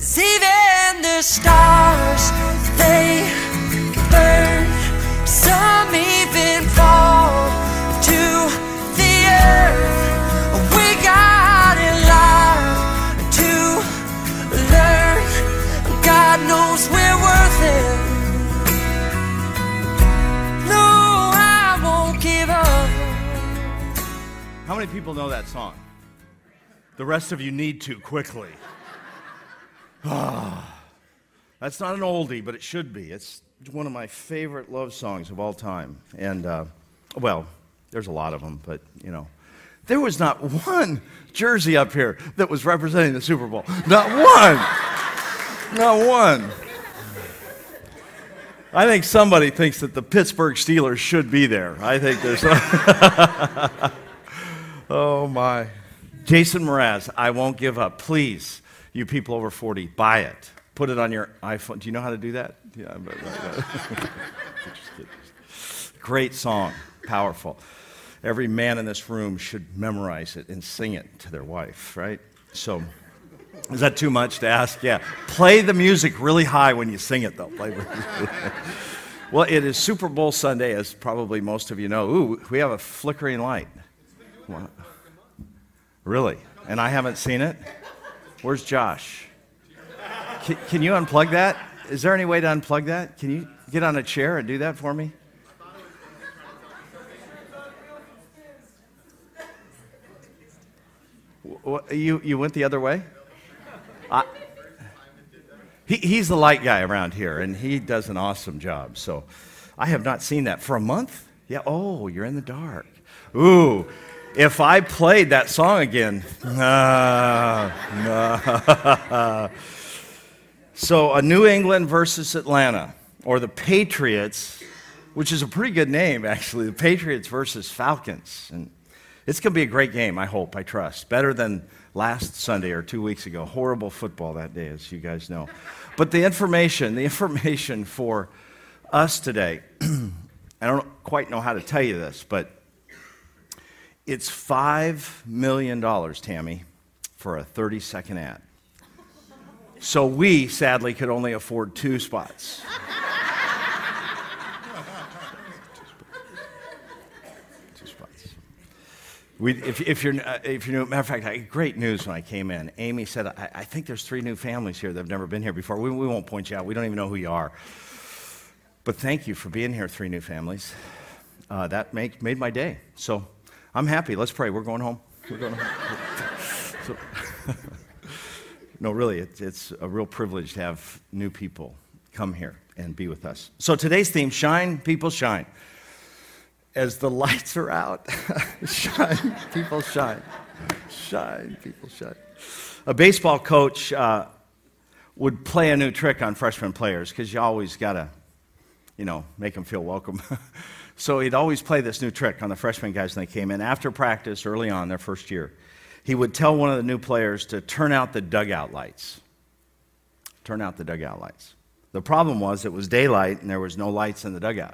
Even the stars, they burn. Some even fall to the earth. We got a lot to learn. God knows we're worth it. No, I won't give up. How many people know that song? The rest of you need to quickly. That's not an oldie, but it should be. It's one of my favorite love songs of all time. And, well, there's a lot of them, but, you know. There was not one jersey up here that was representing the Super Bowl. Not one. Not one. I think somebody thinks that the Pittsburgh Steelers should be there. I think there's... Oh, my. Jason Mraz, I won't give up. Please, you people over 40, buy it. Put it on your iPhone. Do you know how to do that? Yeah. Great song. Powerful. Every man in this room should memorize it and sing it to their wife, right? So, is that too much to ask? Yeah. Play the music really high when you sing it, though. Well, it is Super Bowl Sunday, as probably most of you know. Ooh, we have a flickering light. What? Really? And I haven't seen it? Where's Josh? Can you unplug that? Is there any way to unplug that? Can you get on a chair and do that for me? You went the other way? He's the light guy around here, and he does an awesome job. So I have not seen that for a month. Yeah. Oh, you're in the dark. Ooh. If I played that song again, So, New England versus Atlanta, or the Patriots, which is a pretty good name, actually, the Patriots versus Falcons. And it's going to be a great game, I hope, I trust. Better than last Sunday or 2 weeks ago. Horrible football that day, as you guys know. But the information for us today, I don't quite know how to tell you this, but it's $5 million, Tammy, for a 30-second ad. So we, sadly, could only afford 2 spots. Two spots. If you're new, matter of fact, I had great news when I came in. Amy said, I think there's 3 new families here that have never been here before. We won't point you out. We don't even know who you are. But thank you for being here, 3 new families. That made my day. So I'm happy. Let's pray. We're going home. No, really, it's a real privilege to have new people come here and be with us. So today's theme, shine, people shine. As the lights are out, shine, people shine. Shine, people shine. A baseball coach would play a new trick on freshman players because you always got to, make them feel welcome. So he'd always play this new trick on the freshman guys when they came in. After practice, early on, their first year, he would tell one of the new players to turn out the dugout lights. Turn out the dugout lights. The problem was it was daylight and there was no lights in the dugout.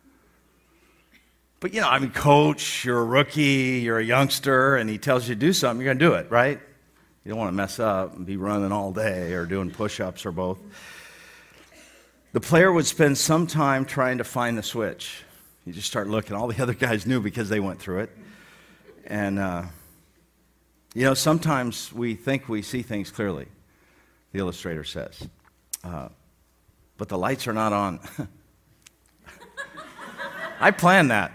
But, coach, you're a rookie, you're a youngster, and he tells you to do something, you're going to do it, right? You don't want to mess up and be running all day or doing push-ups or both. The player would spend some time trying to find the switch. You just start looking. All the other guys knew because they went through it. And, sometimes we think we see things clearly, the illustrator says. But the lights are not on. I planned that.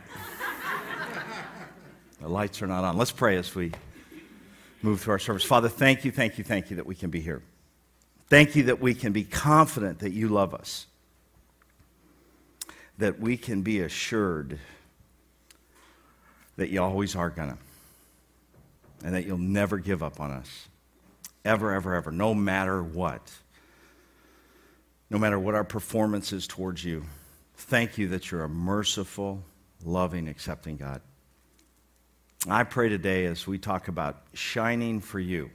The lights are not on. Let's pray as we move through our service. Father, thank you that we can be here. Thank you that we can be confident that you love us. That we can be assured that you always are gonna. And that you'll never give up on us. Ever, ever, ever. No matter what. No matter what our performance is towards you. Thank you that you're a merciful, loving, accepting God. I pray today as we talk about shining for you,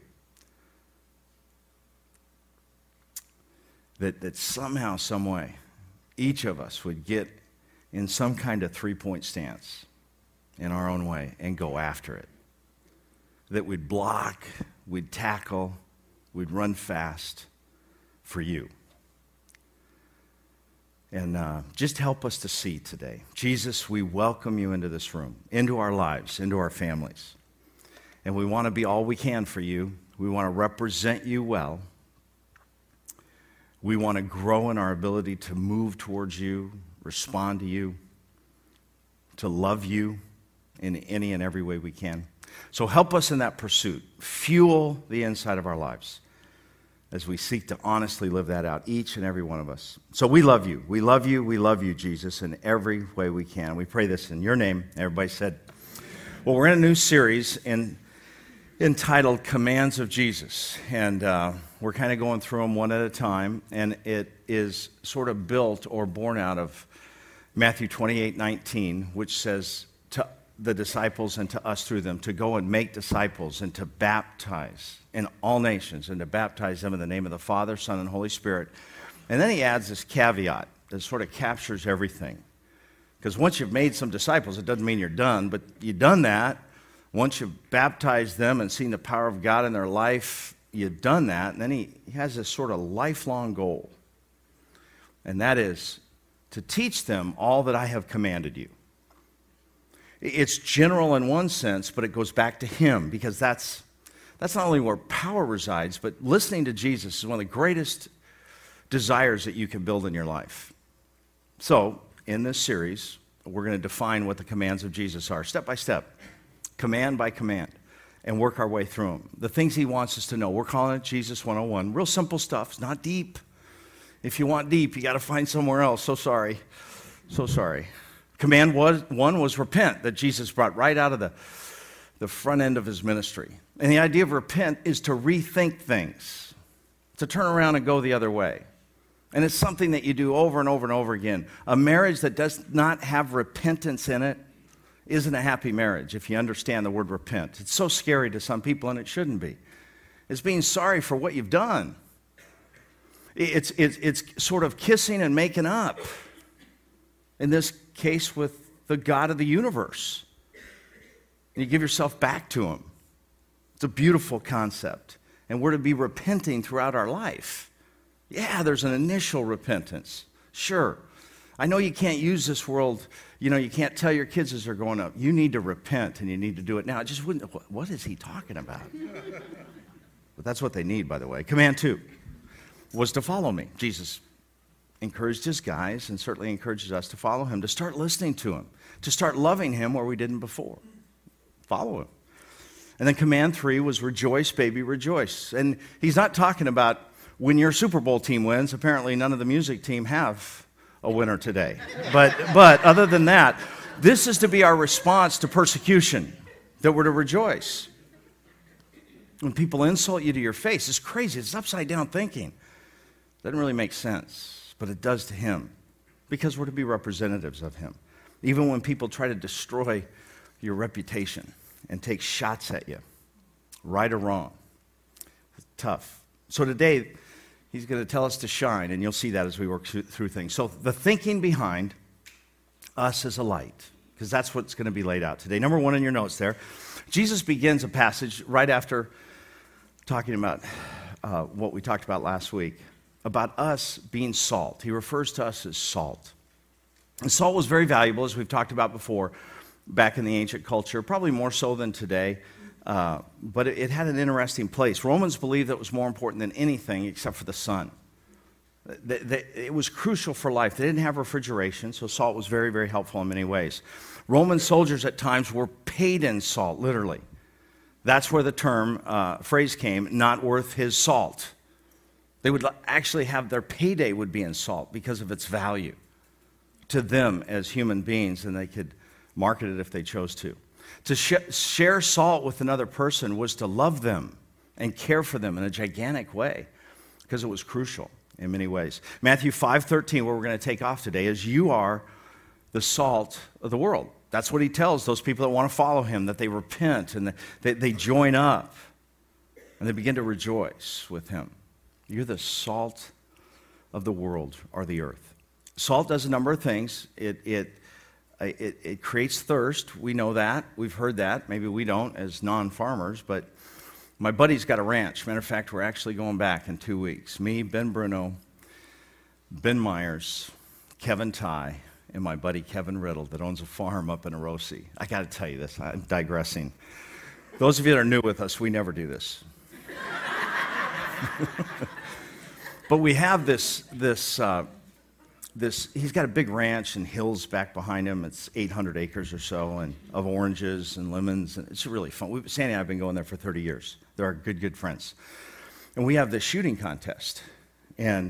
that somehow, some way, each of us would get in some kind of three-point stance in our own way and go after it. That we'd block, we'd tackle, we'd run fast, for you. And just help us to see today. Jesus, we welcome you into this room, into our lives, into our families. And we want to be all we can for you. We want to represent you well. We want to grow in our ability to move towards you, respond to you, to love you in any and every way we can. So help us in that pursuit. Fuel the inside of our lives as we seek to honestly live that out, each and every one of us. So we love you. We love you. We love you, Jesus, in every way we can. We pray this in your name. Everybody said, well, we're in a new series entitled Commands of Jesus. And we're kind of going through them one at a time. And it is sort of built or born out of Matthew 28:19, which says to the disciples and to us through them to go and make disciples and to baptize in all nations and to baptize them in the name of the Father, Son, and Holy Spirit. And then he adds this caveat that sort of captures everything. Because once you've made some disciples, it doesn't mean you're done, but you've done that. Once you've baptized them and seen the power of God in their life, you've done that. And then he has this sort of lifelong goal. And that is to teach them all that I have commanded you. It's general in one sense, but it goes back to him, because that's not only where power resides, but listening to Jesus is one of the greatest desires that you can build in your life. So, in this series, we're going to define what the commands of Jesus are, step by step, command by command, and work our way through them. The things he wants us to know. We're calling it Jesus 101. Real simple stuff. It's not deep. If you want deep, you got to find somewhere else. So sorry. So sorry. Command one was repent, that Jesus brought right out of the front end of his ministry. And the idea of repent is to rethink things, to turn around and go the other way. And it's something that you do over and over and over again. A marriage that does not have repentance in it isn't a happy marriage, if you understand the word repent. It's so scary to some people, and it shouldn't be. It's being sorry for what you've done. It's sort of kissing and making up. In this case, with the God of the universe. And you give yourself back to him. It's a beautiful concept. And we're to be repenting throughout our life. Yeah, there's an initial repentance. Sure. I know you can't use this world, you can't tell your kids as they're growing up, you need to repent and you need to do it now. It just wouldn't, what is he talking about? But that's what they need, by the way. Command 2 was to follow me. Jesus encouraged his guys and certainly encourages us to follow him, to start listening to him, to start loving him where we didn't before. Follow him. And then command 3 was rejoice, baby, rejoice. And he's not talking about when your Super Bowl team wins. Apparently none of the music team have a winner today. But other than that, this is to be our response to persecution, that we're to rejoice. When people insult you to your face, it's crazy. It's upside down thinking. Doesn't really make sense. But it does to him, because we're to be representatives of him. Even when people try to destroy your reputation and take shots at you, right or wrong, it's tough. So today, he's going to tell us to shine, and you'll see that as we work through things. So the thinking behind us as a light, because that's what's going to be laid out today. Number 1 in your notes there, Jesus begins a passage right after talking about what we talked about last week, about us being salt. He refers to us as salt. And salt was very valuable, as we've talked about before, back in the ancient culture, probably more so than today, but it had an interesting place. Romans believed that it was more important than anything except for the sun. It was crucial for life. They didn't have refrigeration, so salt was very, very helpful in many ways. Roman soldiers at times were paid in salt, literally. That's where the phrase came, not worth his salt. They would actually have their payday would be in salt because of its value to them as human beings, and they could market it if they chose to. To share salt with another person was to love them and care for them in a gigantic way, because it was crucial in many ways. Matthew 5:13, where we're going to take off today, is you are the salt of the world. That's what he tells those people that want to follow him, that they repent and they join up and they begin to rejoice with him. You're the salt of the world, or the earth. Salt does a number of things. It creates thirst. We know that. We've heard that. Maybe we don't as non-farmers, but My buddy's got a ranch. Matter of fact, we're actually going back in 2 weeks. Me, Ben Bruno, Ben Myers, Kevin Ty, and my buddy Kevin Riddle that owns a farm up in Orosi. I got to tell you this. I'm digressing. Those of you that are new with us, we never do this. But we have this. He's got a big ranch and hills back behind him. It's 800 acres or so, and of oranges and lemons, and it's really fun. Sandy and I have been going there for 30 years. They're our good friends. And we have this shooting contest. And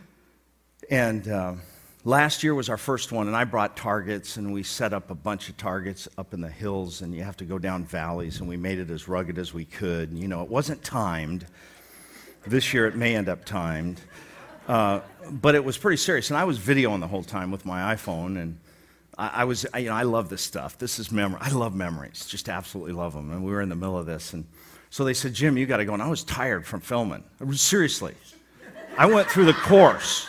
last year was our first one, and I brought targets, and we set up a bunch of targets up in the hills, and you have to go down valleys, and we made it as rugged as we could. And, it wasn't timed. This year it may end up timed. But it was pretty serious, and I was videoing the whole time with my iPhone, and I love this stuff. This is memory. I love memories, just absolutely love them. And we were in the middle of this, and so they said, "Jim, you got to go." And I was tired from filming. Seriously, I went through the course.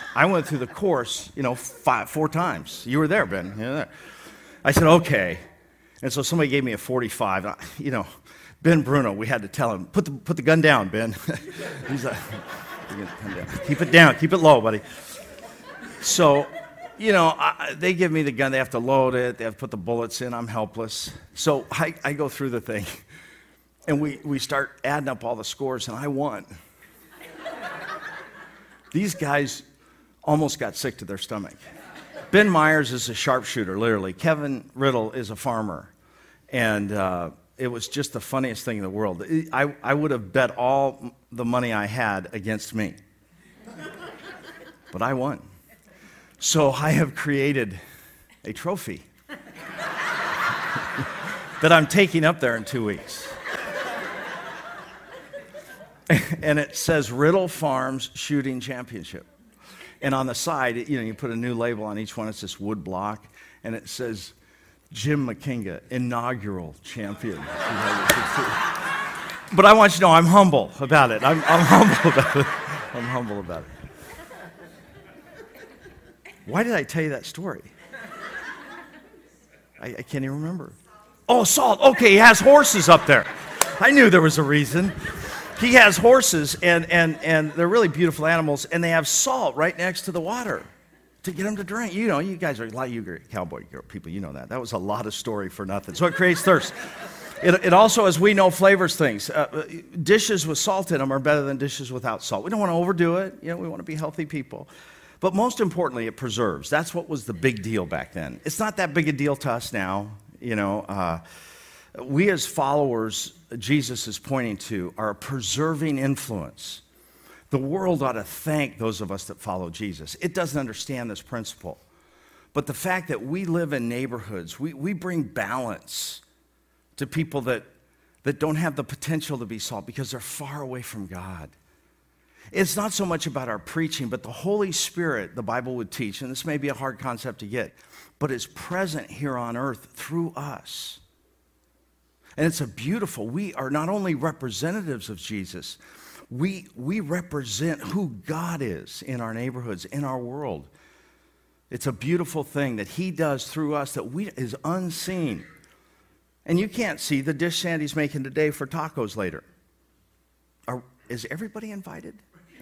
4 times. You were there, Ben. You were there. I said, "Okay," and so somebody gave me a 45. Ben Bruno, we had to tell him, put the gun down, Ben. He's like, keep it down, keep it low, buddy. So, they give me the gun, they have to load it, they have to put the bullets in, I'm helpless. So I go through the thing, and we start adding up all the scores, and I won. These guys almost got sick to their stomach. Ben Myers is a sharpshooter, literally. Kevin Riddle is a farmer, and it was just the funniest thing in the world. I would have bet all the money I had against me. But I won. So I have created a trophy that I'm taking up there in 2 weeks. And it says Riddle Farms Shooting Championship. And on the side, you put a new label on each one. It's this wood block. And it says, Jim McKinga, inaugural champion. But I want you to know I'm humble about it. I'm humble about it. I'm humble about it. Why did I tell you that story? I can't even remember. Oh, Salt. Okay, he has horses up there. I knew there was a reason. He has horses, and they're really beautiful animals, and they have salt right next to the water to get them to drink. You guys are a lot of you cowboy people, you know that. That was a lot of story for nothing. So it creates thirst. It also, as we know, flavors things. Dishes with salt in them are better than dishes without salt. We don't want to overdo it. We want to be healthy people. But most importantly, it preserves. That's what was the big deal back then. It's not that big a deal to us now. We as followers, Jesus is pointing to, are a preserving influence. The world ought to thank those of us that follow Jesus. It doesn't understand this principle. But the fact that we live in neighborhoods, we bring balance to people that don't have the potential to be salt because they're far away from God. It's not so much about our preaching, but the Holy Spirit, the Bible would teach, and this may be a hard concept to get, but is present here on earth through us. And it's we are not only representatives of Jesus, we represent who God is in our neighborhoods, in our world. It's a beautiful thing that he does through us that is unseen. And you can't see the dish Sandy's making today for tacos later. Is everybody invited?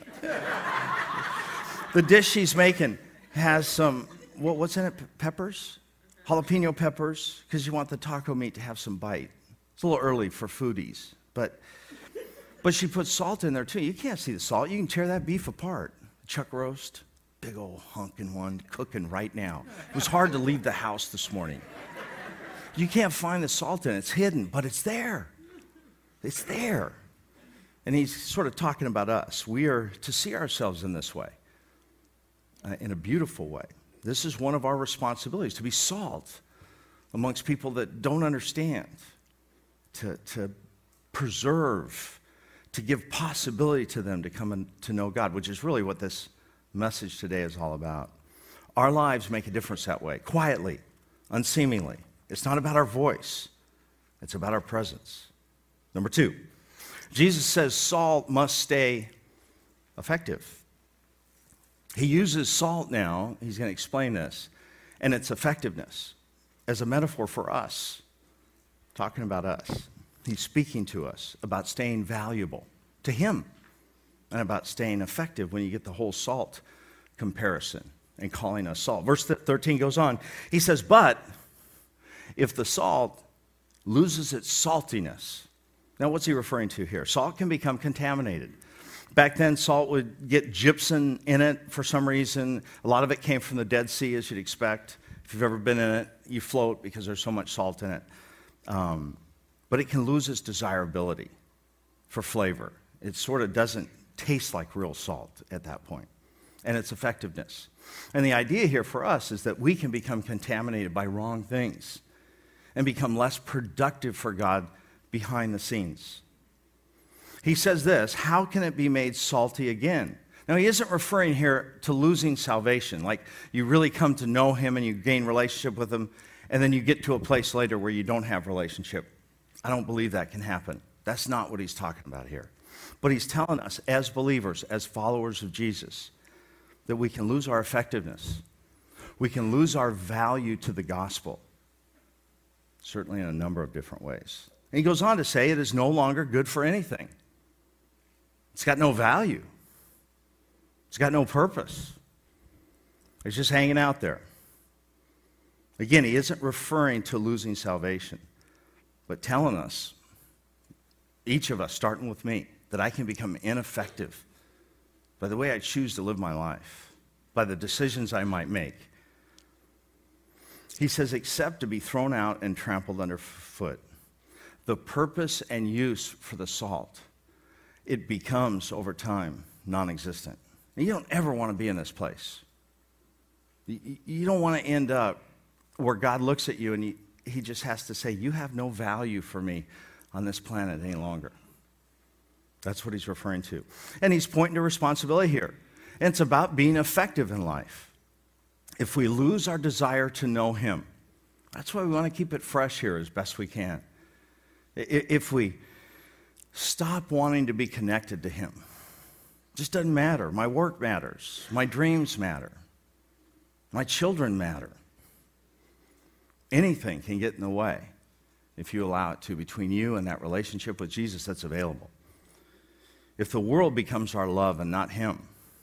The dish she's making has some, what's in it? Peppers? Jalapeno peppers, because you want the taco meat to have some bite. It's a little early for foodies, but she puts salt in there too. You can't see the salt. You can tear that beef apart. Chuck roast, big old hunkin' one, cooking right now. It was hard to leave the house this morning. You can't find the salt in it. It's hidden, but it's there. It's there. And he's sort of talking about us. We are to see ourselves in this way, in a beautiful way. This is one of our responsibilities, to be salt amongst people that don't understand, to preserve, to give possibility to them to come and to know God, which is really what this message today is all about. Our lives make a difference that way, quietly, unseemingly. It's not about our voice. It's about our presence. Number 2, Jesus says salt must stay effective. He uses salt now, he's going to explain this, and its effectiveness as a metaphor for us, talking about us. He's speaking to us about staying valuable to him and about staying effective when you get the whole salt comparison and calling us salt. Verse 13 goes on. He says, but if the salt loses its saltiness. Now, what's he referring to here? Salt can become contaminated. Back then, salt would get gypsum in it for some reason. A lot of it came from the Dead Sea, as you'd expect. If you've ever been in it, you float because there's so much salt in it. But it can lose its desirability for flavor. It sort of doesn't taste like real salt at that point, and its effectiveness. And the idea here for us is that we can become contaminated by wrong things and become less productive for God behind the scenes. He says this, how can it be made salty again? Now, he isn't referring here to losing salvation, like you really come to know him and you gain relationship with him, and then you get to a place later where you don't have relationship. I don't believe that can happen. That's not what he's talking about here. But he's telling us as believers, as followers of Jesus, that we can lose our effectiveness. We can lose our value to the gospel, certainly in a number of different ways. And he goes on to say it is no longer good for anything. It's got no value. It's got no purpose. It's just hanging out there. Again, he isn't referring to losing salvation, but telling us, each of us, starting with me, that I can become ineffective by the way I choose to live my life, by the decisions I might make. He says, except to be thrown out and trampled underfoot. The purpose and use for the salt, it becomes, over time, non-existent. And you don't ever want to be in this place. You don't want to end up where God looks at you and he just has to say, you have no value for me on this planet any longer. That's what he's referring to. And he's pointing to responsibility here. And it's about being effective in life. If we lose our desire to know him, that's why we want to keep it fresh here as best we can. If we stop wanting to be connected to him, it just doesn't matter. My work matters. My dreams matter. My children matter. Anything can get in the way if you allow it to, between you and that relationship with Jesus that's available. If the world becomes our love and not him,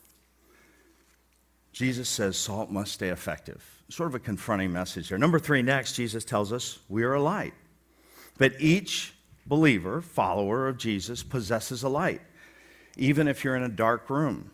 Jesus says salt must stay effective. Sort of a confronting message there. Number 3, next, Jesus tells us we are a light. But each believer, follower of Jesus, possesses a light, even if you're in a dark room.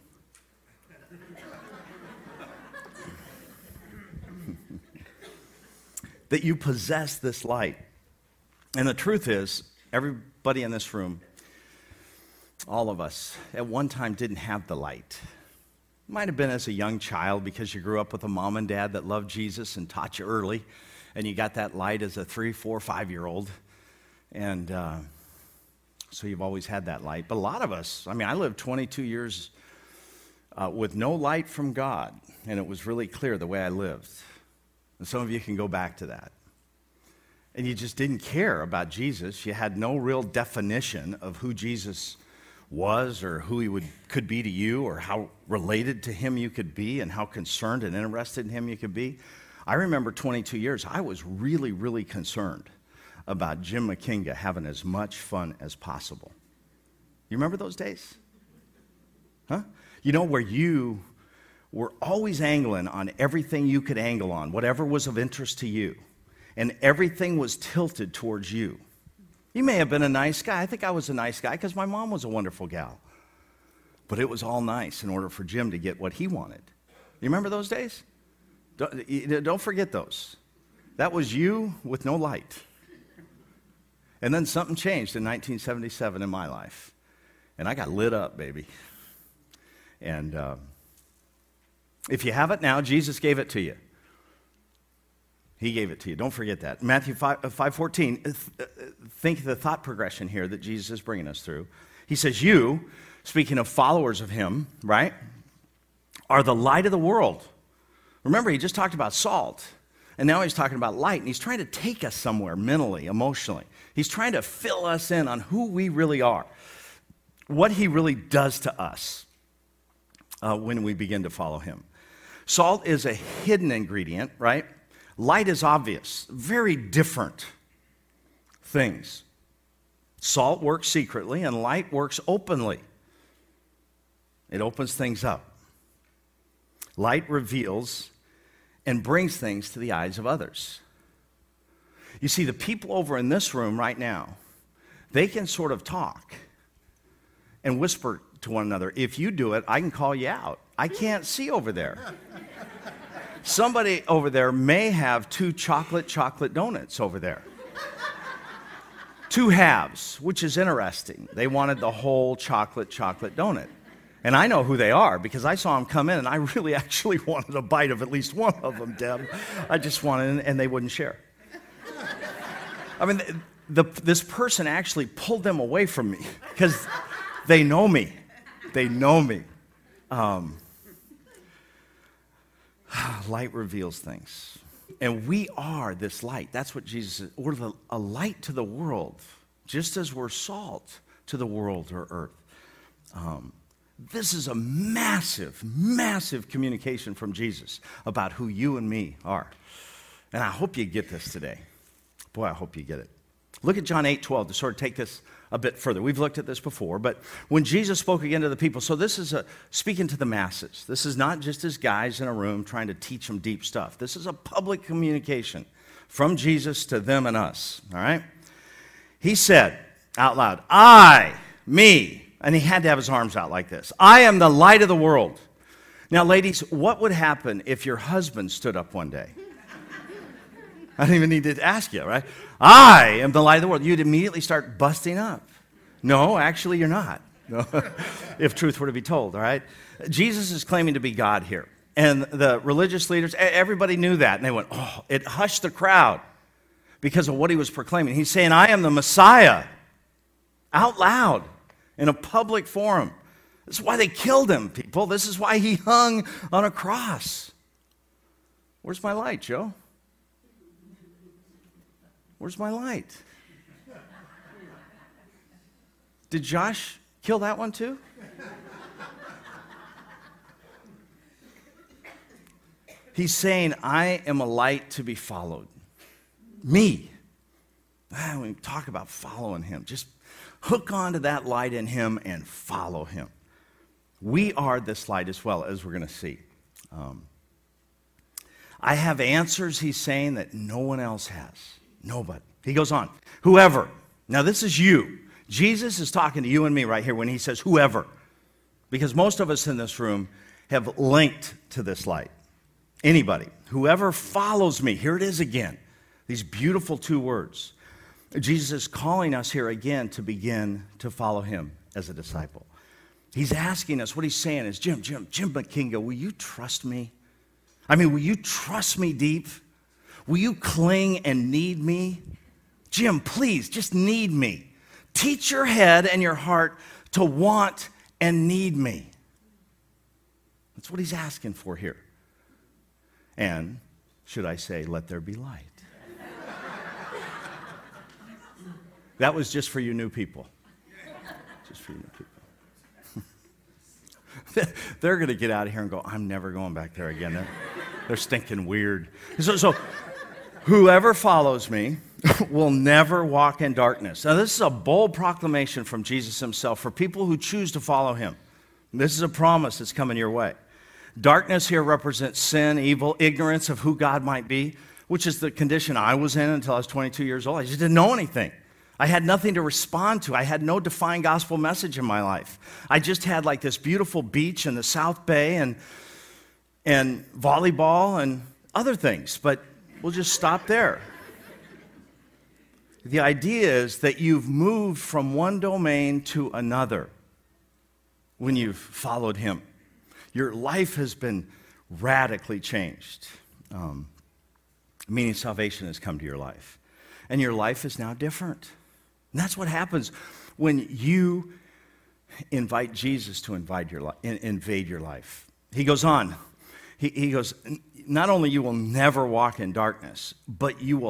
That you possess this light. And the truth is, everybody in this room, all of us, at one time didn't have the light. Might have been as a young child because you grew up with a mom and dad that loved Jesus and taught you early, and you got that light as a 3, 4, 5-year-old. And so you've always had that light. But a lot of us, I lived 22 years with no light from God, and it was really clear the way I lived. And some of you can go back to that. And you just didn't care about Jesus. You had no real definition of who Jesus was or who he could be to you or how related to him you could be and how concerned and interested in him you could be. I remember 22 years, I was really, really concerned about Jim McKinga having as much fun as possible. You remember those days? Huh? You know, where you were always angling on everything you could angle on, whatever was of interest to you, and everything was tilted towards you. You may have been a nice guy. I think I was a nice guy because my mom was a wonderful gal. But it was all nice in order for Jim to get what he wanted. You remember those days? Don't forget those. That was you with no light. And then something changed in 1977 in my life. And I got lit up, baby. And if you have it now, Jesus gave it to you. He gave it to you. Don't forget that. Matthew 5:14, think of the thought progression here that Jesus is bringing us through. He says, you, speaking of followers of him, right, are the light of the world. Remember, he just talked about salt, and now he's talking about light, and he's trying to take us somewhere mentally, emotionally. He's trying to fill us in on who we really are, what he really does to us when we begin to follow him. Salt is a hidden ingredient, right? Light is obvious, very different things. Salt works secretly, and light works openly. It opens things up. Light reveals and brings things to the eyes of others. You see, the people over in this room right now, they can sort of talk and whisper to one another. If you do it, I can call you out. I can't see over there. Somebody over there may have 2 chocolate donuts over there. 2 halves, which is interesting. They wanted the whole chocolate donut. And I know who they are because I saw them come in, and I really actually wanted a bite of at least one of them, Deb. I just wanted, and they wouldn't share. I mean, this person actually pulled them away from me because they know me. They know me. Light reveals things. And we are this light. That's what Jesus is. We're a light to the world, just as we're salt to the world or earth. This is a massive, massive communication from Jesus about who you and me are. And I hope you get this today. Boy, I hope you get it. Look at John 8:12 to sort of take this a bit further. We've looked at this before, but when Jesus spoke again to the people, so this is speaking to the masses. This is not just as guys in a room trying to teach them deep stuff. This is a public communication from Jesus to them and us, all right? He said out loud, me, and he had to have his arms out like this. I am the light of the world. Now, ladies, what would happen if your husband stood up one day? I don't even need to ask you, right? I am the light of the world. You'd immediately start busting up. No, actually, you're not. No. If truth were to be told, all right? Jesus is claiming to be God here. And the religious leaders, everybody knew that. And they went, oh, it hushed the crowd because of what he was proclaiming. He's saying, I am the Messiah, out loud, in a public forum. This is why they killed him, people. This is why he hung on a cross. Where's my light, Joe? Where's my light? Did Josh kill that one too? He's saying, I am a light to be followed. Me. When we talk about following him, just hook onto that light in him and follow him. We are this light as well, as we're going to see. I have answers, he's saying, that no one else has. Nobody. He goes on. Whoever. Now this is you. Jesus is talking to you and me right here when he says whoever. Because most of us in this room have linked to this light. Anybody. Whoever follows me. Here it is again. These beautiful 2 words. Jesus is calling us here again to begin to follow him as a disciple. He's asking us, what he's saying is, Jim McKinga, will you trust me? I mean, will you trust me deep? Will you cling and need me? Jim, please, just need me. Teach your head and your heart to want and need me. That's what he's asking for here. And, should I say, let there be light. That was just for you new people. Just for you new people. They're going to get out of here and go, I'm never going back there again. They're stinking weird. So whoever follows me will never walk in darkness. Now, this is a bold proclamation from Jesus himself for people who choose to follow him. This is a promise that's coming your way. Darkness here represents sin, evil, ignorance of who God might be, which is the condition I was in until I was 22 years old. I just didn't know anything. I had nothing to respond to. I had no defined gospel message in my life. I just had like this beautiful beach in the South Bay and volleyball and other things, but we'll just stop there. The idea is that you've moved from one domain to another when you've followed him. Your life has been radically changed, meaning salvation has come to your life. And your life is now different. And that's what happens when you invite Jesus to invade your life. He goes on. He goes, not only you will never walk in darkness, but you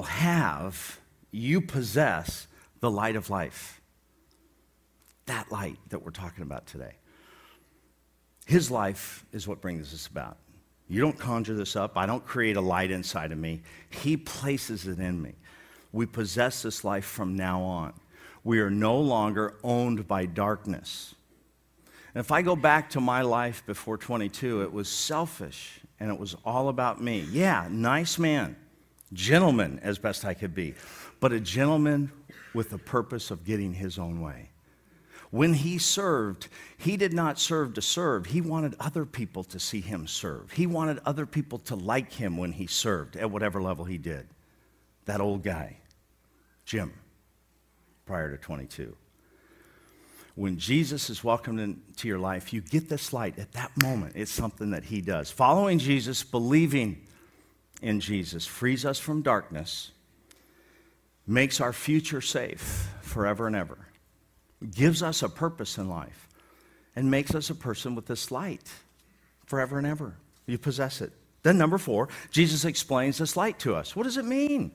possess the light of life. That light that we're talking about today. His life is what brings this about. You don't conjure this up. I don't create a light inside of me. He places it in me. We possess this life from now on. We are no longer owned by darkness. And if I go back to my life before 22, it was selfish and it was all about me. Yeah, nice man, gentleman as best I could be, but a gentleman with the purpose of getting his own way. When he served, he did not serve to serve. He wanted other people to see him serve. He wanted other people to like him when he served at whatever level he did. That old guy, Jim, prior to 22. When Jesus is welcomed into your life, you get this light at that moment. It's something that he does. Following Jesus, believing in Jesus, frees us from darkness, makes our future safe forever and ever, gives us a purpose in life, and makes us a person with this light forever and ever. You possess it. Then number 4, Jesus explains this light to us. What does it mean?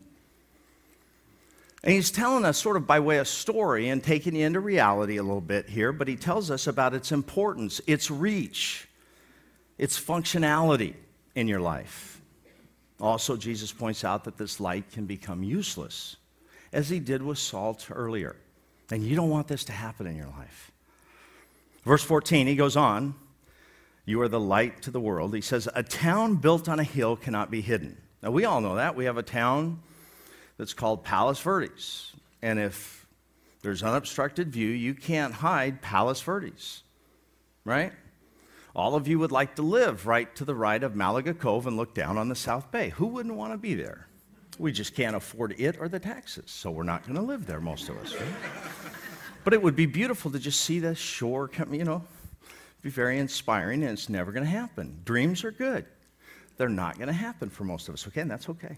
And he's telling us sort of by way of story and taking you into reality a little bit here, but he tells us about its importance, its reach, its functionality in your life. Also, Jesus points out that this light can become useless, as he did with salt earlier. And you don't want this to happen in your life. Verse 14, he goes on, you are the light to the world. He says, a town built on a hill cannot be hidden. Now, we all know that. We have a town that's called Palos Verdes. And if there's unobstructed view, you can't hide Palos Verdes, right? All of you would like to live right to the right of Malaga Cove and look down on the South Bay. Who wouldn't want to be there? We just can't afford it or the taxes, so we're not going to live there, most of us, right? But it would be beautiful to just see the shore come, be very inspiring, and it's never going to happen. Dreams are good. They're not going to happen for most of us, okay? And that's okay.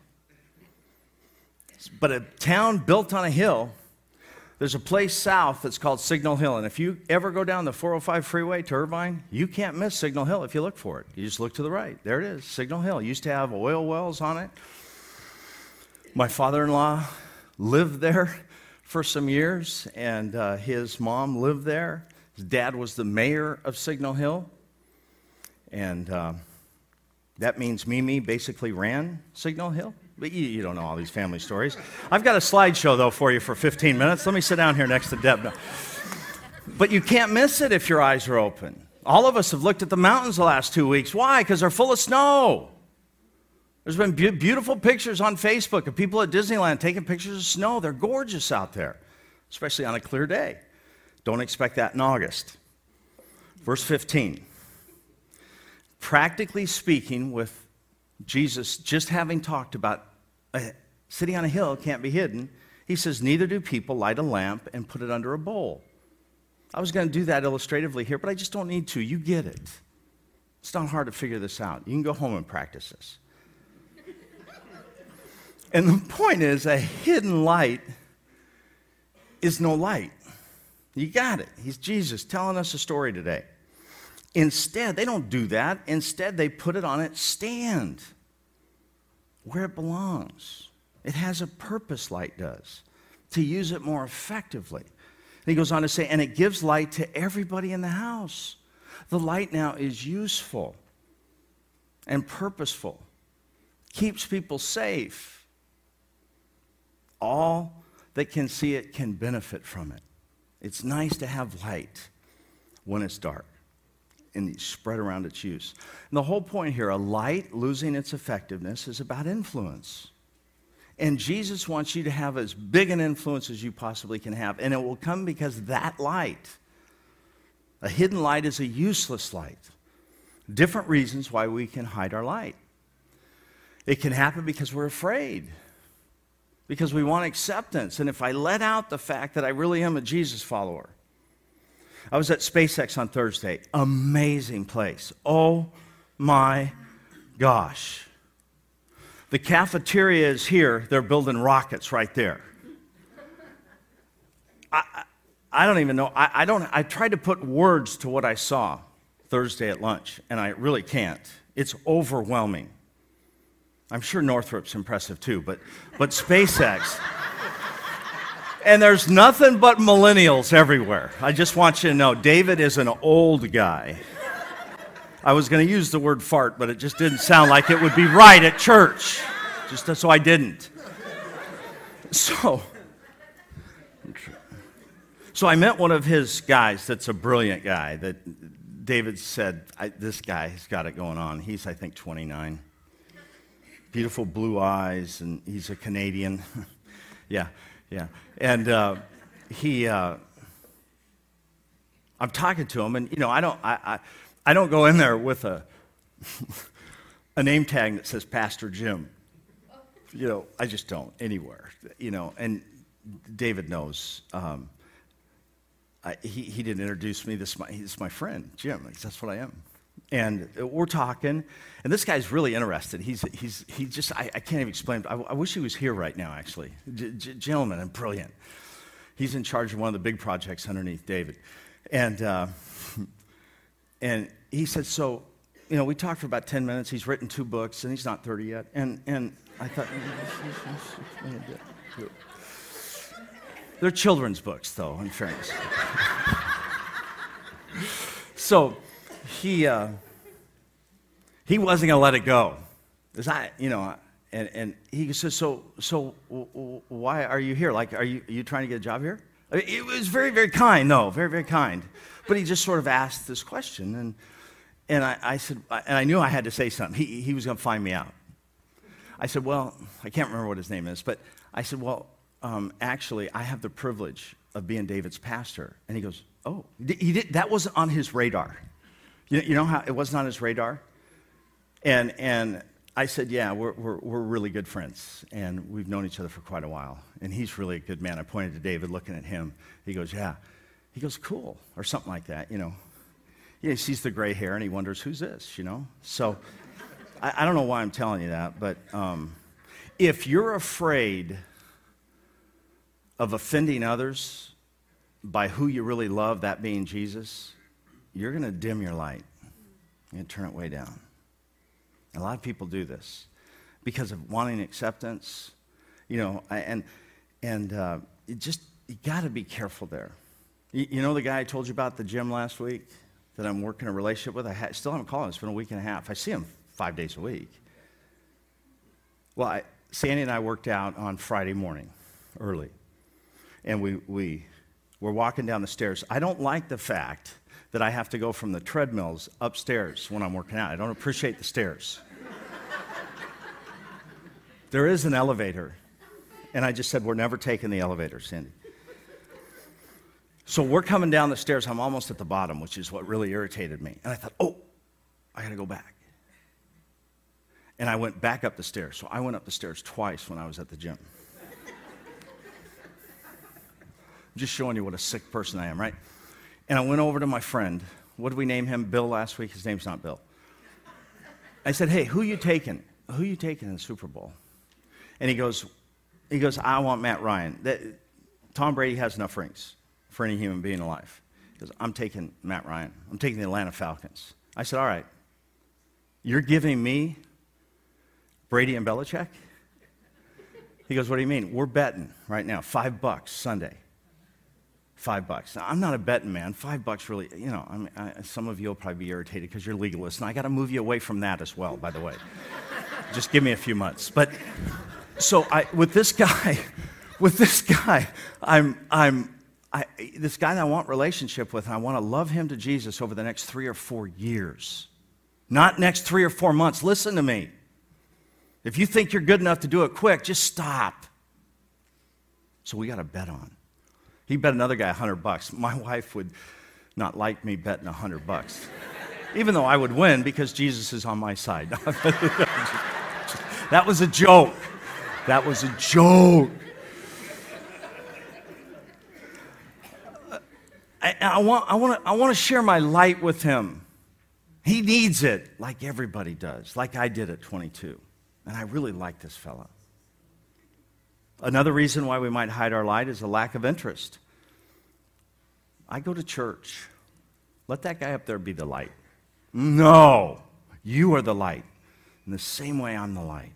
But a town built on a hill, there's a place south that's called Signal Hill. And if you ever go down the 405 freeway to Irvine, you can't miss Signal Hill if you look for it. You just look to the right. There it is, Signal Hill. It used to have oil wells on it. My father-in-law lived there for some years, and his mom lived there. His dad was the mayor of Signal Hill. And that means Mimi basically ran Signal Hill. But you don't know all these family stories. I've got a slideshow, though, for you for 15 minutes. Let me sit down here next to Deb. No. But you can't miss it if your eyes are open. All of us have looked at the mountains the last 2 weeks. Why? Because they're full of snow. There's been beautiful pictures on Facebook of people at Disneyland taking pictures of snow. They're gorgeous out there, especially on a clear day. Don't expect that in August. Verse 15. Practically speaking, with Jesus just having talked about a city on a hill can't be hidden, he says, neither do people light a lamp and put it under a bowl. I was going to do that illustratively here, but I just don't need to. You get it. It's not hard to figure this out. You can go home and practice this. And the point is, a hidden light is no light. You got it. He's Jesus telling us a story today. Instead, they don't do that. Instead, they put it on its stand where it belongs. It has a purpose, light does, to use it more effectively. And he goes on to say, and it gives light to everybody in the house. The light now is useful and purposeful, keeps people safe. All that can see it can benefit from it. It's nice to have light when it's dark and spread around its use. And the whole point here, a light losing its effectiveness, is about influence. And Jesus wants you to have as big an influence as you possibly can have. And it will come because that light, a hidden light, is a useless light. Different reasons why we can hide our light. It can happen because we're afraid, because we want acceptance. And if I let out the fact that I really am a Jesus follower. I was at SpaceX on Thursday. Amazing place. Oh my gosh. The cafeteria is here. They're building rockets right there. I don't even know. I tried to put words to what I saw Thursday at lunch, and I really can't. It's overwhelming. I'm sure Northrop's impressive too, but SpaceX. And there's nothing but millennials everywhere. I just want you to know, David is an old guy. I was going to use the word fart, but it just didn't sound like it would be right at church. So I didn't. So, So I met one of his guys that's a brilliant guy that David said, this guy has got it going on. He's, I think, 29. Beautiful blue eyes, and he's a Canadian. Yeah. And I'm talking to him, and, I don't go in there with a name tag that says Pastor Jim. I just don't anywhere, and David knows. He didn't introduce me. He's my friend, Jim. That's what I am. And we're talking, and this guy's really interested. He just, I can't even explain. I wish he was here right now, actually. Gentleman and brilliant. He's in charge of one of the big projects underneath David. And he said, so, we talked for about 10 minutes. He's written 2 books, and he's not 30 yet. And I thought, they're children's books, though, in fairness. So he wasn't going to let it go. And he says, so why are you here? Like, are you trying to get a job here? It was very, very kind, though, very, very kind. But he just sort of asked this question, and I said, and I knew I had to say something. He was going to find me out. I said, well, I can't remember what his name is, but I said, well, actually, I have the privilege of being David's pastor. And he goes, oh, that wasn't on his radar. You know how it wasn't on his radar? And I said, yeah, we're really good friends, and we've known each other for quite a while. And he's really a good man. I pointed to David, looking at him. He goes, yeah. He goes, cool, or something like that, Yeah, he sees the gray hair, and he wonders, who's this, So I don't know why I'm telling you that, but if you're afraid of offending others by who you really love, that being Jesus, you're going to dim your light. You're going to turn it way down. A lot of people do this because of wanting acceptance, and you got to be careful there. You know the guy I told you about at the gym last week that I'm working a relationship with? I still haven't called him. It's been a week and a half. I see him 5 days a week. Well, Sandy and I worked out on Friday morning early. And we're walking down the stairs. I don't like the fact that I have to go from the treadmills upstairs when I'm working out. I don't appreciate the stairs. There is an elevator. And I just said, we're never taking the elevator, Sandy. So we're coming down the stairs. I'm almost at the bottom, which is what really irritated me. And I thought, I got to go back. And I went back up the stairs. So I went up the stairs twice when I was at the gym. Just showing you what a sick person I am, right? And I went over to my friend. What did we name him? Bill last week? His name's not Bill. I said, hey, who you taking? Who you taking in the Super Bowl? And he goes, I want Matt Ryan. Tom Brady has enough rings for any human being alive. He goes, I'm taking Matt Ryan. I'm taking the Atlanta Falcons. I said, all right. You're giving me Brady and Belichick? He goes, what do you mean? We're betting right now, $5 Sunday. $5. Now, I'm not a betting man. $5 really, some of you will probably be irritated because you're legalists, and I got to move you away from that as well, by the way. Just give me a few months. But so with this guy, this guy that I want relationship with, and I want to love him to Jesus over the next 3 or 4 years, not next 3 or 4 months. Listen to me. If you think you're good enough to do it quick, just stop. So we got to bet on. He bet another guy $100. My wife would not like me betting $100, even though I would win because Jesus is on my side. That was a joke. That was a joke. I want to share my light with him. He needs it, like everybody does, like I did at 22. And I really like this fella. Another reason why we might hide our light is a lack of interest. I go to church. Let that guy up there be the light. No, you are the light. In the same way, I'm the light.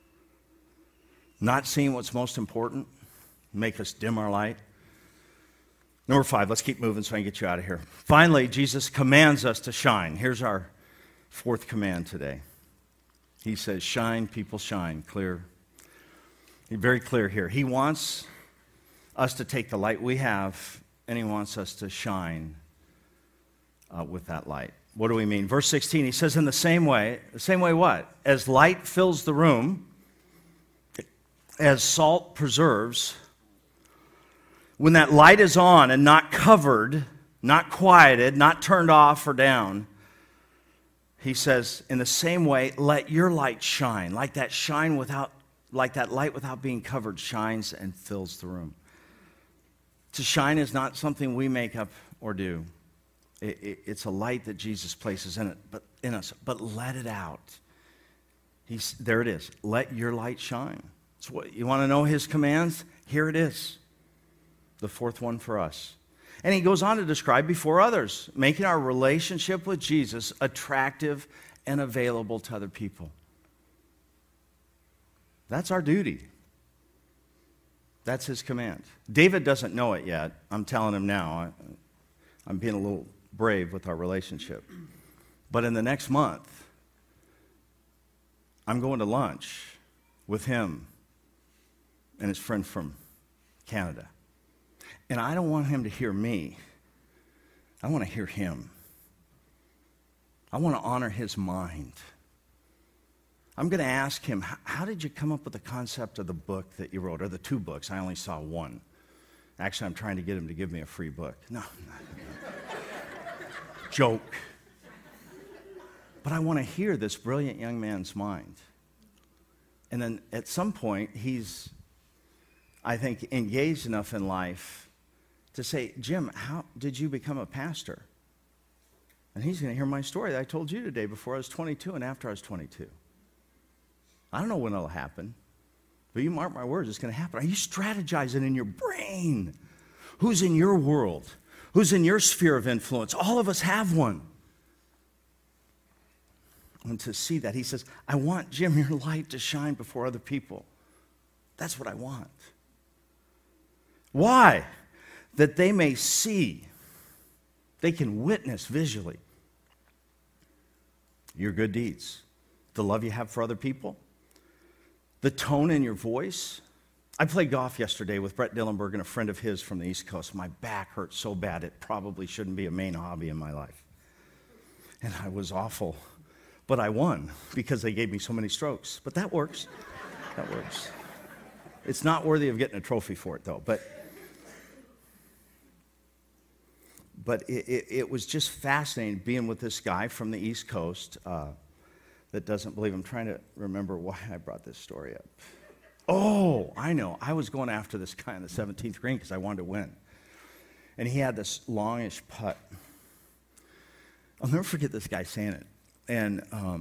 Not seeing what's most important, make us dim our light. Number 5, let's keep moving so I can get you out of here. Finally, Jesus commands us to shine. Here's our 4th command today. He says, shine, people shine. Clear. He's very clear here. He wants us to take the light we have and he wants us to shine with that light. What do we mean? Verse 16, he says, in the same way what? As light fills the room, as salt preserves, when that light is on and not covered, not quieted, not turned off or down, he says, in the same way, let your light shine, like that light without being covered shines and fills the room. To shine is not something we make up or do. It's a light that Jesus places in us, but let it out. There it is. Let your light shine. So what, you want to know his commands? Here it is. The fourth one for us. And he goes on to describe before others, making our relationship with Jesus attractive and available to other people. That's our duty. That's his command. David doesn't know it yet. I'm telling him now. I'm being a little brave with our relationship. But in the next month, I'm going to lunch with him and his friend from Canada. And I don't want him to hear me. I want to hear him. I want to honor his mind. I'm going to ask him, how did you come up with the concept of the book that you wrote, or the two books? I only saw one. Actually, I'm trying to get him to give me a free book. No. Joke. But I want to hear this brilliant young man's mind. And then at some point, he's, I think, engaged enough in life to say, Jim, how did you become a pastor? And he's going to hear my story that I told you today before I was 22 and after I was 22. I don't know when it'll happen, but you mark my words, it's going to happen. Are you strategizing in your brain? Who's in your world? Who's in your sphere of influence? All of us have one. And to see that, he says, I want, Jim, your light to shine before other people. That's what I want. Why? That they may see, they can witness visually your good deeds, the love you have for other people, the tone in your voice. I played golf yesterday with Brett Dillenberg and a friend of his from the East Coast. My back hurt so bad it probably shouldn't be a main hobby in my life. And I was awful, but I won because they gave me so many strokes. But that works. That works. It's not worthy of getting a trophy for it, though. But it was just fascinating being with this guy from the East Coast that doesn't believe. I'm trying to remember why I brought this story up. Oh, I know. I was going after this guy on the 17th green because I wanted to win. And he had this longish putt. I'll never forget this guy saying it. And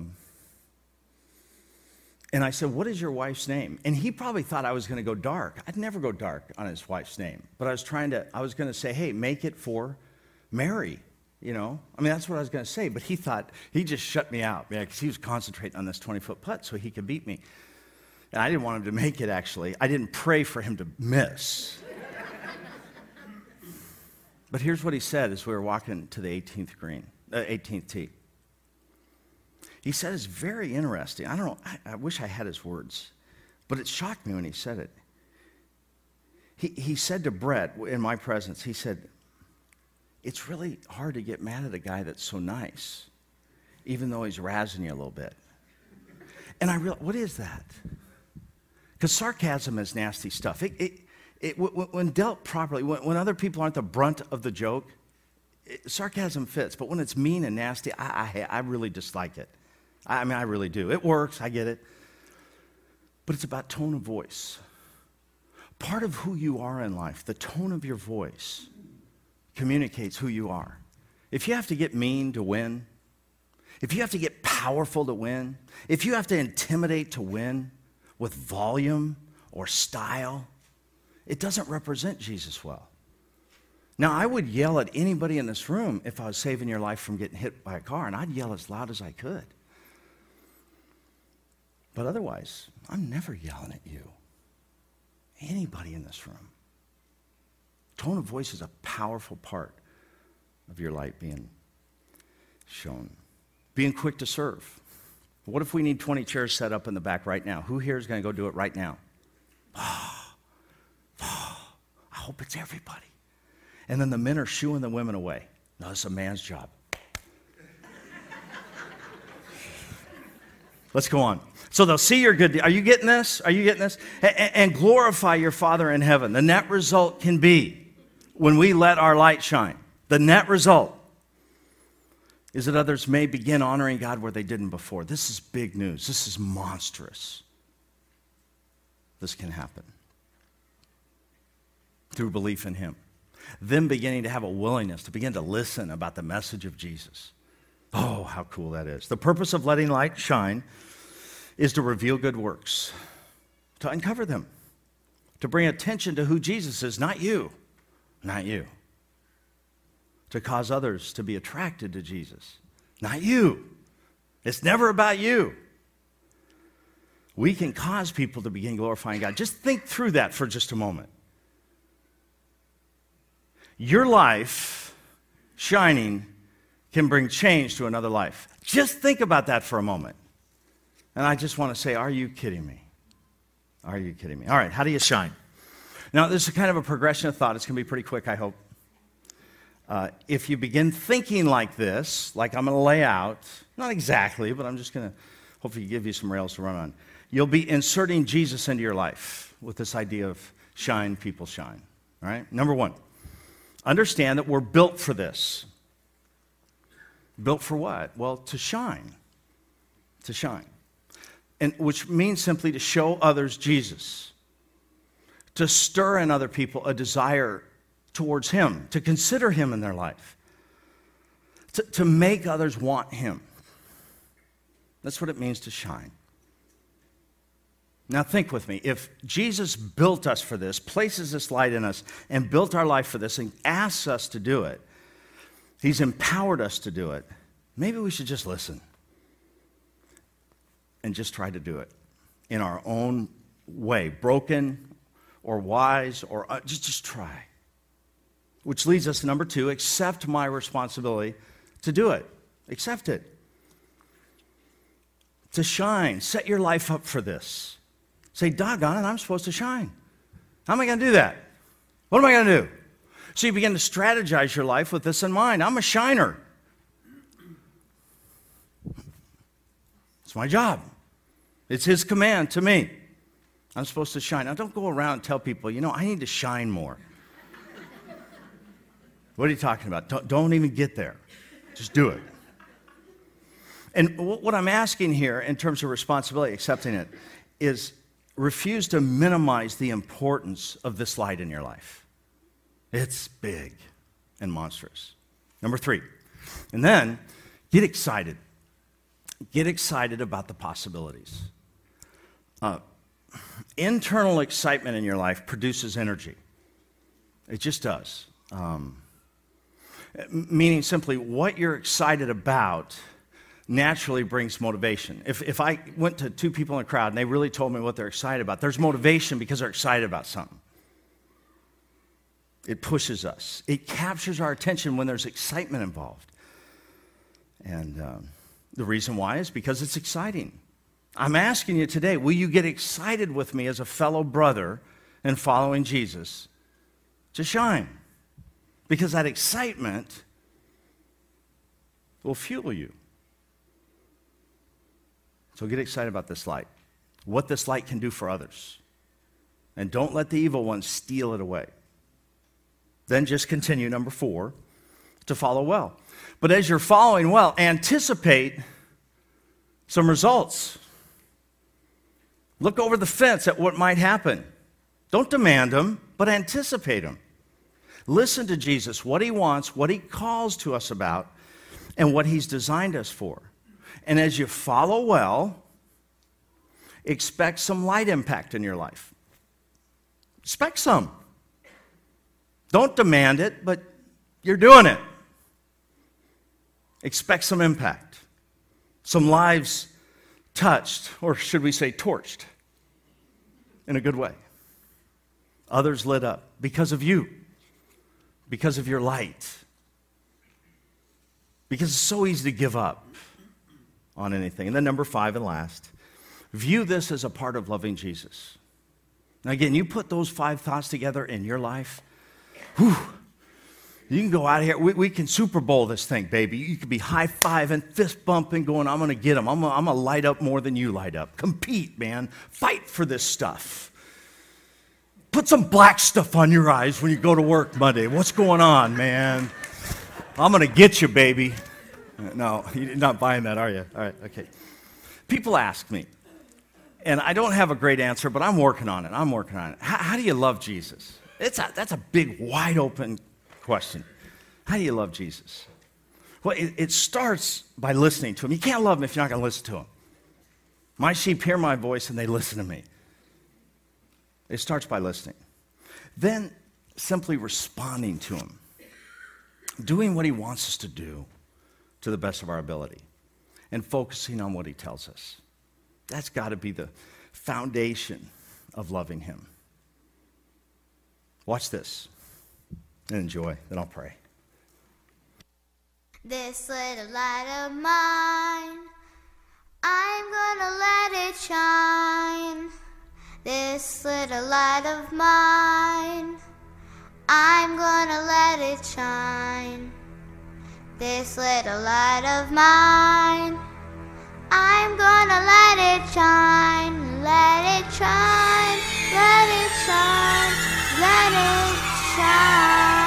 I said, what is your wife's name? And he probably thought I was going to go dark. I'd never go dark on his wife's name. But I was going to say, hey, make it for Mary, you know. I mean, that's what I was going to say. But he thought, he just shut me out, because he was concentrating on this 20-foot putt so he could beat me. And I didn't want him to make it, actually. I didn't pray for him to miss. But here's what he said as we were walking to the 18th tee. He said it's very interesting. I don't know, I wish I had his words, but it shocked me when he said it. He said to Brett, in my presence, he said, it's really hard to get mad at a guy that's so nice, even though he's razzing you a little bit. And I realized, what is that? Because sarcasm is nasty stuff. When dealt properly, when other people aren't the brunt of the joke, sarcasm fits. But when it's mean and nasty, I really dislike it. I mean, I really do. It works, I get it. But it's about tone of voice. Part of who you are in life, the tone of your voice, communicates who you are. If you have to get mean to win, if you have to get powerful to win, if you have to intimidate to win with volume or style, it doesn't represent Jesus well. Now, I would yell at anybody in this room if I was saving your life from getting hit by a car, and I'd yell as loud as I could. But otherwise, I'm never yelling at you. Anybody in this room. Tone of voice is a powerful part of your light being shown. Being quick to serve. What if we need 20 chairs set up in the back right now? Who here is going to go do it right now? I hope it's everybody. And then the men are shooing the women away. No, it's a man's job. Let's go on. So they'll see your good deed. Are you getting this? Are you getting this? And glorify your Father in heaven. The net result can be when we let our light shine. The net result is that others may begin honoring God where they didn't before. This is big news. This is monstrous. This can happen through belief in Him. Them beginning to have a willingness to begin to listen about the message of Jesus. Oh, how cool that is. The purpose of letting light shine is to reveal good works, to uncover them, to bring attention to who Jesus is, not you, not you. To cause others to be attracted to Jesus, not you. It's never about you. We can cause people to begin glorifying God. Just think through that for just a moment. Your life shining can bring change to another life. Just think about that for a moment. And I just want to say, are you kidding me? Are you kidding me? All right, how do you shine? Now, this is kind of a progression of thought. It's going to be pretty quick, I hope. If you begin thinking like this, like I'm going to lay out, not exactly, but I'm just going to hopefully give you some rails to run on, you'll be inserting Jesus into your life with this idea of shine, people shine. All right? Number one, understand that we're built for this. Built for what? Well, to shine. To shine. And which means simply to show others Jesus. To stir in other people a desire towards Him, to consider Him in their life, to make others want Him. That's what it means to shine. Now think with me. If Jesus built us for this, places this light in us, and built our life for this, and asks us to do it, He's empowered us to do it, maybe we should just listen and just try to do it in our own way, broken or wise, or just try. Which leads us to number two, accept my responsibility to do it. Accept it. To shine. Set your life up for this. Say, doggone it, I'm supposed to shine. How am I going to do that? What am I going to do? So you begin to strategize your life with this in mind. I'm a shiner. It's my job. It's His command to me. I'm supposed to shine. Now, don't go around and tell people, I need to shine more. What are you talking about? Don't even get there. Just do it. And what I'm asking here in terms of responsibility, accepting it, is refuse to minimize the importance of this light in your life. It's big and monstrous. Number three, and then get excited. Get excited about the possibilities. Internal excitement in your life produces energy. It just does. Meaning simply, what you're excited about naturally brings motivation. If I went to two people in a crowd and they really told me what they're excited about, there's motivation because they're excited about something. It pushes us. It captures our attention when there's excitement involved. And the reason why is because it's exciting. I'm asking you today, will you get excited with me as a fellow brother in following Jesus to shine? Because that excitement will fuel you. So get excited about this light, what this light can do for others. And don't let the evil one steal it away. Then just continue, number 4, to follow well. But as you're following well, anticipate some results. Look over the fence at what might happen. Don't demand them, but anticipate them. Listen to Jesus, what He wants, what He calls to us about, and what He's designed us for. And as you follow well, expect some light impact in your life. Expect some. Don't demand it, but you're doing it. Expect some impact. Some lives touched, or should we say torched, in a good way. Others lit up because of you, because of your light. Because it's so easy to give up on anything. And then number 5 and last, view this as a part of loving Jesus. Now again, you put those 5 thoughts together in your life, whew, You can go out here. We can Super Bowl this thing, baby. You could be high-fiving, fist-bumping, going, I'm going to get them. I'm going to light up more than you light up. Compete, man. Fight for this stuff. Put some black stuff on your eyes when you go to work Monday. What's going on, man? I'm going to get you, baby. No, you're not buying that, are you? All right, okay. People ask me, and I don't have a great answer, but I'm working on it. How do you love Jesus? That's a big, wide-open question. How do you love Jesus? Well, it starts by listening to him. You can't love him if you're not going to listen to him. My sheep hear my voice and they listen to me. It starts by listening. Then simply responding to him. Doing what he wants us to do to the best of our ability. And focusing on what he tells us. That's got to be the foundation of loving him. Watch this. And enjoy, then I'll pray. This little light of mine, I'm gonna let it shine. This little light of mine, I'm gonna let it shine. This little light of mine, I'm gonna let it shine. Let it shine, let it shine, let it shine.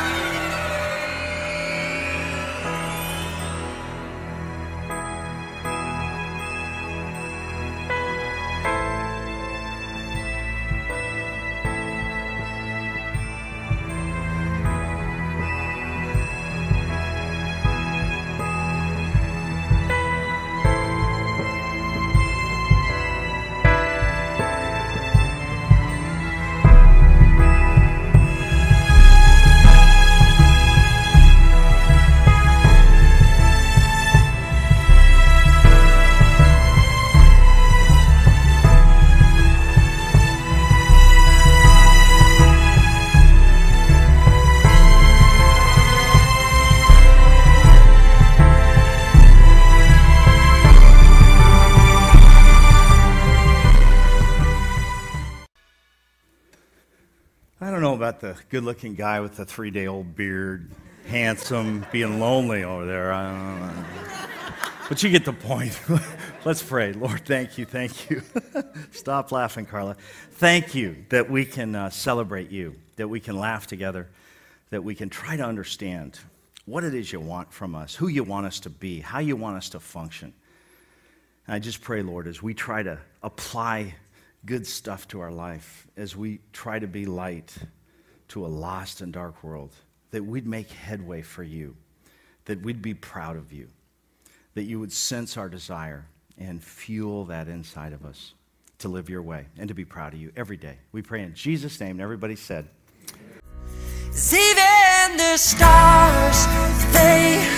About the good-looking guy with the 3-day-old beard, handsome, being lonely over there. I don't know. But you get the point. Let's pray. Lord, thank you. Stop laughing, Carla. Thank you that we can celebrate you, that we can laugh together, that we can try to understand what it is you want from us, who you want us to be, how you want us to function. And I just pray, Lord, as we try to apply good stuff to our life, as we try to be light to a lost and dark world, that we'd make headway for you, that we'd be proud of you, that you would sense our desire and fuel that inside of us to live your way and to be proud of you every day. We pray in Jesus' name, and everybody said, Even the stars, they